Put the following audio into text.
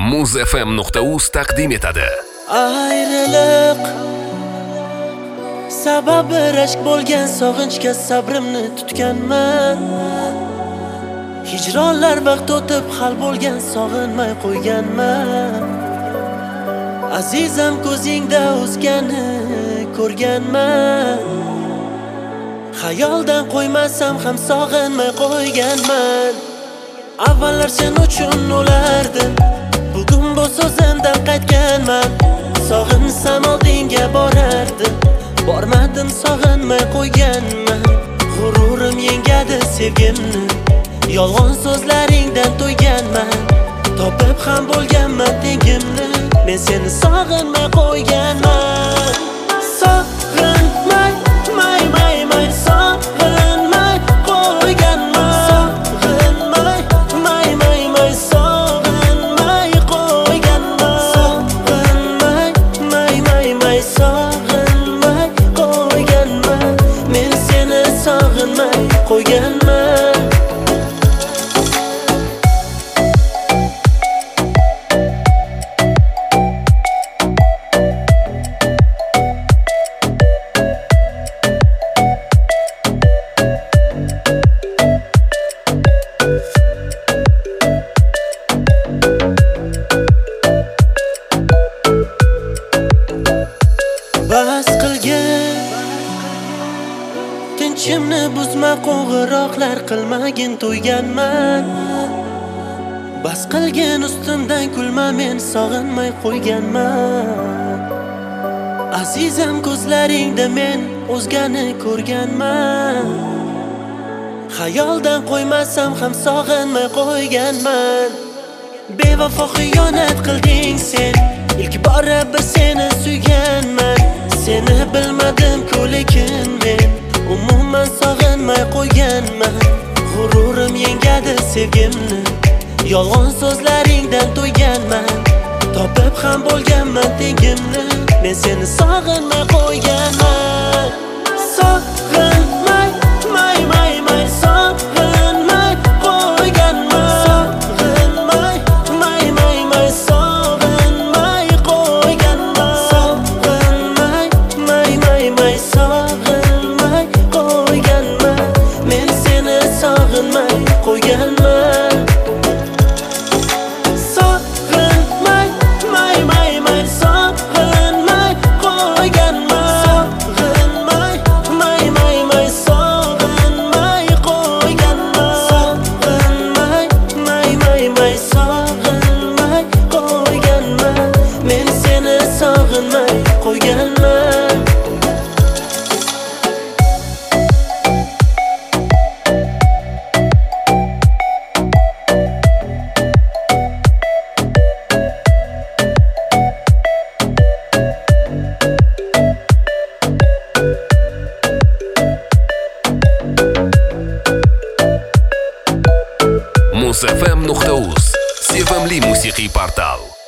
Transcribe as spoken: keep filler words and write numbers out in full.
muz f m nuqta uz taqdim etadi. Ayriliq sababi rashk bo'lgan sog'inchga sabrimni tutganman. Hijronlar vaqt o'tib hal bo'lgan sog'inmay qo'yganman. Azizam ko'zingda o'zgani ko'rganman. Xayoldan qo'ymasam ham sog'inmay qo'yganman. Avvallar sen uchun o'lardim, bugun bu so'zimdan qaytganman. Sog'insam oldinga borardim, bormadim sog'inmay qo'yganman. G'ururim yengadi sevgimni, yolg'on so'zlaringdan to'yganman. Topib ham bo'lganman tengimni, men seni sog'inmay qo'yganman. Sog'inmay, may, may, may, sog'inmay qo'yganman. Sog'inmay, may, may, may, sog'inmay qo'yganman. Sog'inmay, may, may, may, sog'inmay qo'yganman. Men seni sog'inmay qo'yganman. Bas qilgin, tinchimni buzma, qo'ng'iroqlar qilmagin, to'yganman. Bas qilgin, ustimdan kulma, men sog'inmay qo'yganman. Azizam ko'zlaringda men o'zgani ko'rganman. Xayoldan qo'ymasam ham sog'inmay qo'yganman. Bevafo xiyonat qilding sen, ilk bora bir seni suyganman. Seni bilmadim-ku lekin men umuman sog'inmay qo'yganman. G'ururim yengadi sevgimni, yolg'on so'zlaringdan to'yganman. Topib ham bo'lganman tengimni, men seni sog'inmay qo'yganman. Sog'inmay, may, may, may, sog'inmay qo'yganman. Sog'inmay, may, may, may, sog'inmay qo'yganman. Sog'inmay, may, may, may, sog'inmay qo'yganman. Men seni sog'inmay qo'yganman. Sog'inmay, may, may, may, sog'inmay qo'yganman. Sog'inmay, may, may, may, sog'inmay qo'yganman. Sog'inmay, may, may, may, sog'inmay qo'yganman. Men seni sog'inmay qo'yganman. muz f m nuqta uz sevimli musiqiy portal.